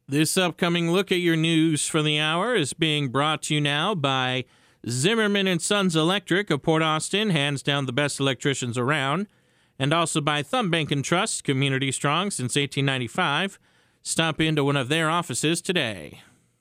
This upcoming look at your news for the hour is being brought to you now by Zimmerman and Sons Electric of Port Austin, hands down the best electricians around, and also by Thumb Bank and Trust, community strong since 1895. Stop into one of their offices today.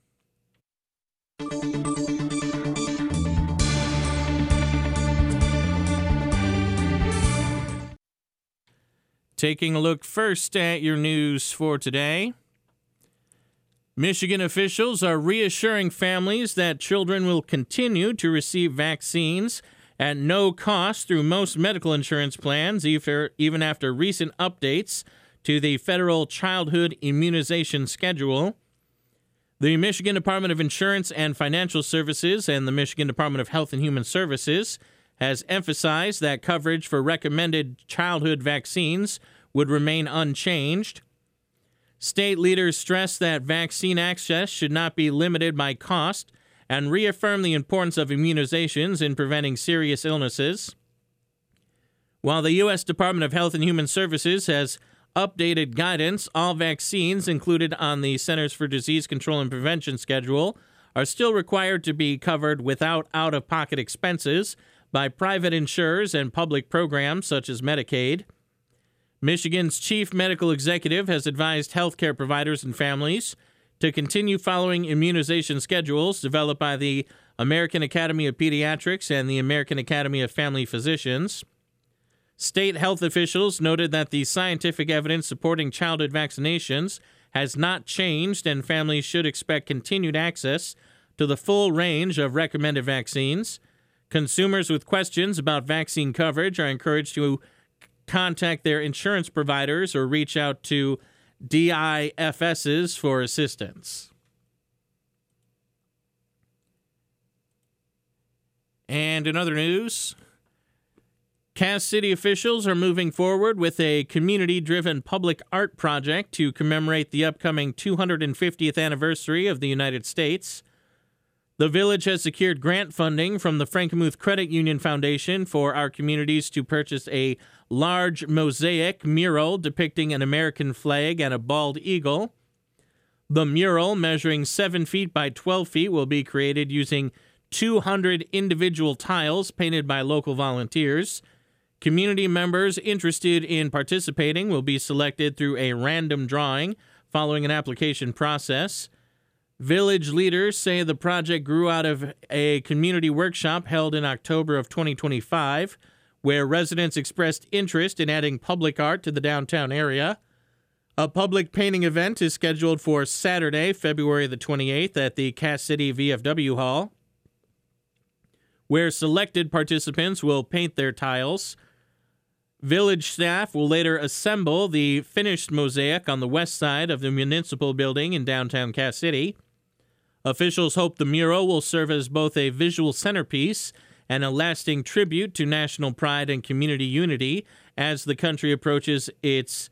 Taking a look first at your news for today. Michigan officials are reassuring families that children will continue to receive vaccines at no cost through most medical insurance plans, even after recent updates to the federal childhood immunization schedule. The Michigan Department of Insurance and Financial Services and the Michigan Department of Health and Human Services has emphasized that coverage for recommended childhood vaccines would remain unchanged. State leaders stress that vaccine access should not be limited by cost and reaffirm the importance of immunizations in preventing serious illnesses. While the U.S. Department of Health and Human Services has updated guidance, all vaccines included on the Centers for Disease Control and Prevention schedule are still required to be covered without out-of-pocket expenses by private insurers and public programs such as Medicaid. Michigan's chief medical executive has advised healthcare providers and families to continue following immunization schedules developed by the American Academy of Pediatrics and the American Academy of Family Physicians. State health officials noted that the scientific evidence supporting childhood vaccinations has not changed, and families should expect continued access to the full range of recommended vaccines. Consumers with questions about vaccine coverage are encouraged to contact their insurance providers or reach out to DIFSs for assistance. And in other news, Cass City officials are moving forward with a community-driven public art project to commemorate the upcoming 250th anniversary of the United States. The village has secured grant funding from the Frankenmuth Credit Union Foundation for our communities to purchase a large mosaic mural depicting an American flag and a bald eagle. The mural, measuring 7 feet by 12 feet, will be created using 200 individual tiles painted by local volunteers. Community members interested in participating will be selected through a random drawing following an application process. Village leaders say the project grew out of a community workshop held in October of 2025, where residents expressed interest in adding public art to the downtown area. A public painting event is scheduled for Saturday, February the 28th at the Cass City VFW Hall, where selected participants will paint their tiles. Village staff will later assemble the finished mosaic on the west side of the municipal building in downtown Cass City. Officials hope the mural will serve as both a visual centerpiece and a lasting tribute to national pride and community unity as the country approaches its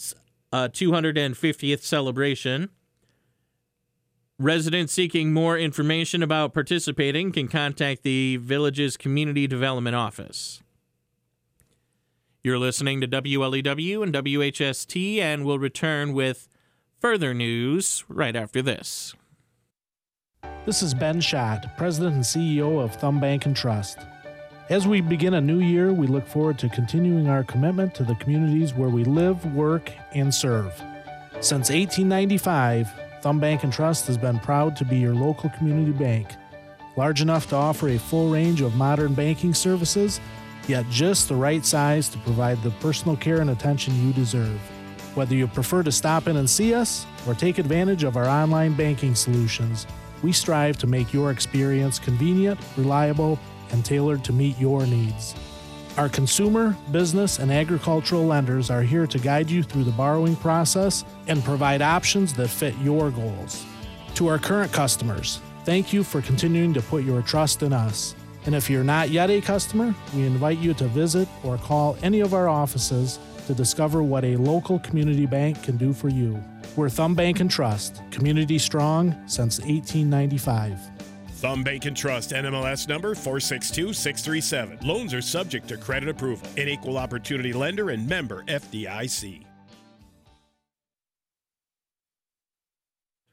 250th celebration. Residents seeking more information about participating can contact the village's Community Development Office. You're listening to WLEW and WHST, and we'll return with further news right after this. This is Ben Schott, President and CEO of Thumb Bank and Trust. As we begin a new year, we look forward to continuing our commitment to the communities where we live, work, and serve. Since 1895, Thumb Bank and Trust has been proud to be your local community bank, large enough to offer a full range of modern banking services, yet just the right size to provide the personal care and attention you deserve. Whether you prefer to stop in and see us or take advantage of our online banking solutions, we strive to make your experience convenient, reliable, and tailored to meet your needs. Our consumer, business, and agricultural lenders are here to guide you through the borrowing process and provide options that fit your goals. To our current customers, thank you for continuing to put your trust in us. And if you're not yet a customer, we invite you to visit or call any of our offices to discover what a local community bank can do for you. We're Thumb Bank and Trust, community strong since 1895. Thumb Bank and Trust, NMLS number 462637. Loans are subject to credit approval. An equal opportunity lender and member FDIC.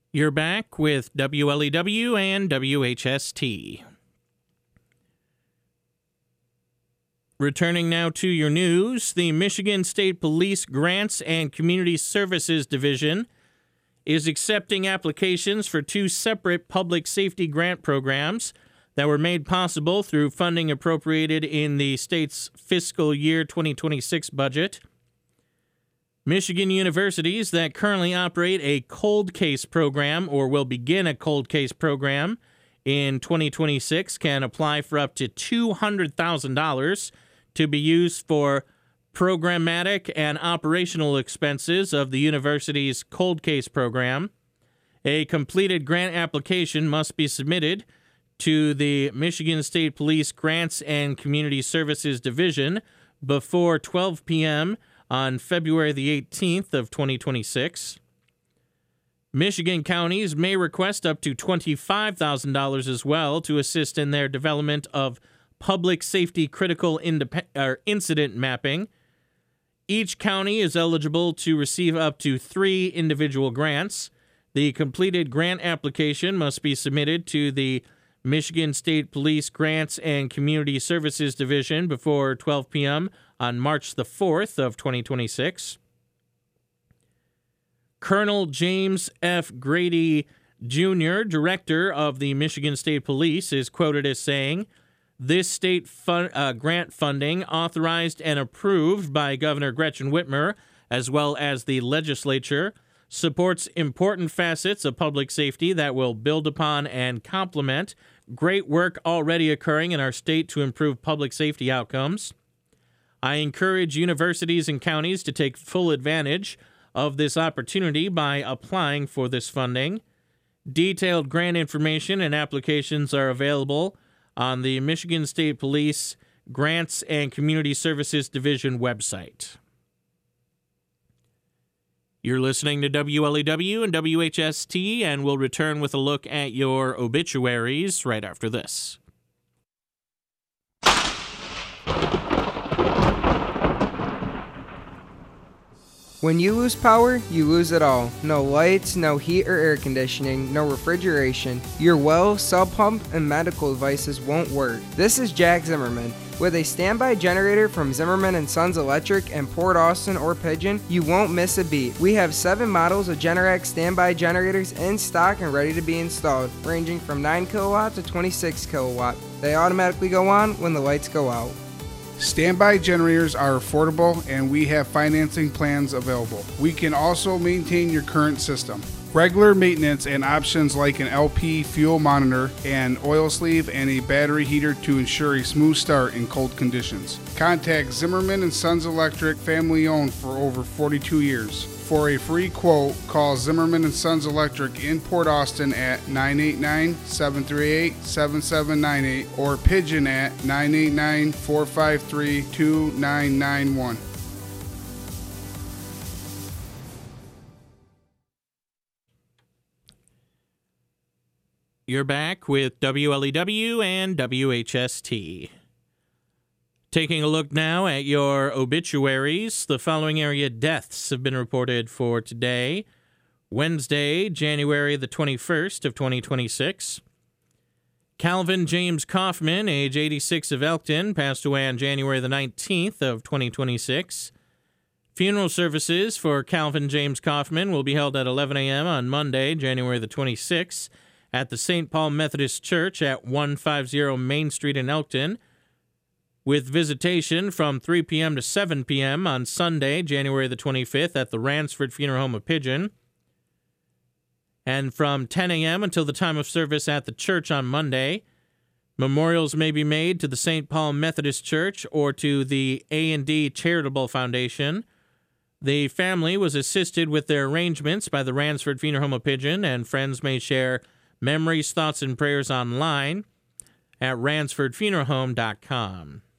You're back with WLEW and WHST. Returning now to your news, the Michigan State Police Grants and Community Services Division is accepting applications for two separate public safety grant programs that were made possible through funding appropriated in the state's fiscal year 2026 budget. Michigan universities that currently operate a cold case program or will begin a cold case program in 2026 can apply for up to $200,000 to be used for programmatic and operational expenses of the university's cold case program. A completed grant application must be submitted to the Michigan State Police Grants and Community Services Division before 12 p.m. on February the 18th of 2026. Michigan counties may request up to $25,000 as well to assist in their development of public safety critical incident mapping. Each county is eligible to receive up to 3 individual grants. The completed grant application must be submitted to the Michigan State Police Grants and Community Services Division before 12 p.m. on March the 4th of 2026. Colonel James F. Grady, Jr., director of the Michigan State Police, is quoted as saying, "This state grant funding, authorized and approved by Governor Gretchen Whitmer, as well as the legislature, supports important facets of public safety that will build upon and complement great work already occurring in our state to improve public safety outcomes. I encourage universities and counties to take full advantage of this opportunity by applying for this funding. Detailed grant information and applications are available on the Michigan State Police Grants and Community Services Division website." You're listening to WLEW and WHST, and we'll return with a look at your obituaries right after this. When you lose power, you lose it all. No lights, no heat or air conditioning, no refrigeration. Your well, sub pump, and medical devices won't work. This is Jack Zimmerman. With a standby generator from Zimmerman & Sons Electric in Port Austin or Pigeon, you won't miss a beat. We have 7 models of Generac standby generators in stock and ready to be installed, ranging from 9 kilowatt to 26 kilowatt. They automatically go on when the lights go out. Standby generators are affordable and we have financing plans available. We can also maintain your current system. Regular maintenance and options like an LP fuel monitor, an oil sleeve, and a battery heater to ensure a smooth start in cold conditions. Contact Zimmerman & Sons Electric, family owned for over 42 years. For a free quote, call Zimmerman & Sons Electric in Port Austin at 989-738-7798 or Pigeon at 989-453-2991. You're back with WLEW and WHST. Taking a look now at your obituaries, the following area deaths have been reported for today, Wednesday, January the 21st of 2026. Calvin James Kaufman, age 86 of Elkton, passed away on January the 19th of 2026. Funeral services for Calvin James Kaufman will be held at 11 a.m. on Monday, January the 26th, at the St. Paul Methodist Church at 150 Main Street in Elkton, with visitation from 3 p.m. to 7 p.m. on Sunday, January the 25th, at the Ransford Funeral Home of Pigeon, and from 10 a.m. until the time of service at the church on Monday. Memorials may be made to the St. Paul Methodist Church or to the A&D Charitable Foundation. The family was assisted with their arrangements by the Ransford Funeral Home of Pigeon, and friends may share memories, thoughts, and prayers online at ransfordfuneralhome.com.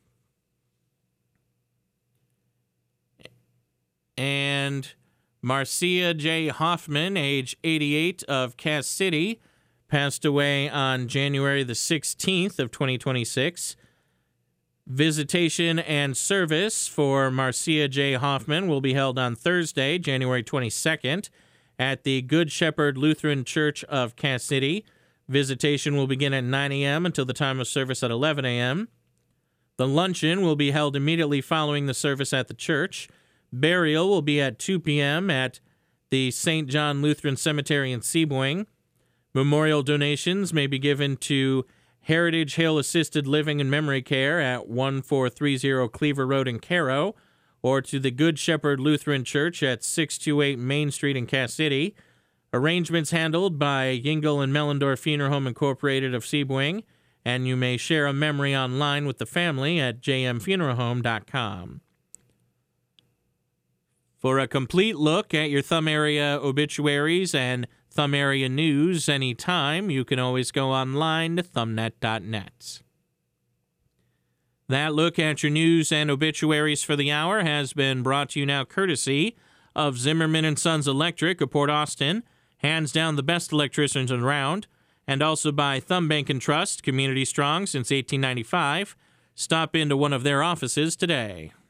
And Marcia J. Hoffman, age 88 of Cass City, passed away on January the 16th of 2026. Visitation and service for Marcia J. Hoffman will be held on Thursday, January 22nd, at the Good Shepherd Lutheran Church of Cass City. Visitation will begin at 9 a.m. until the time of service at 11 a.m. The luncheon will be held immediately following the service at the church. Burial will be at 2 p.m. at the St. John Lutheran Cemetery in Seaboing. Memorial donations may be given to Heritage Hill Assisted Living and Memory Care at 1430 Cleaver Road in Caro, or to the Good Shepherd Lutheran Church at 628 Main Street in Cass City. Arrangements handled by Yingle and Mellendorf Funeral Home Incorporated of Seaboing, and you may share a memory online with the family at jmfuneralhome.com. For a complete look at your Thumb area obituaries and Thumb area news anytime, you can always go online to thumbnet.net. That look at your news and obituaries for the hour has been brought to you now courtesy of Zimmerman & Sons Electric of Port Austin, hands down the best electricians around, and also by Thumb Bank & Trust, community strong since 1895. Stop into one of their offices today.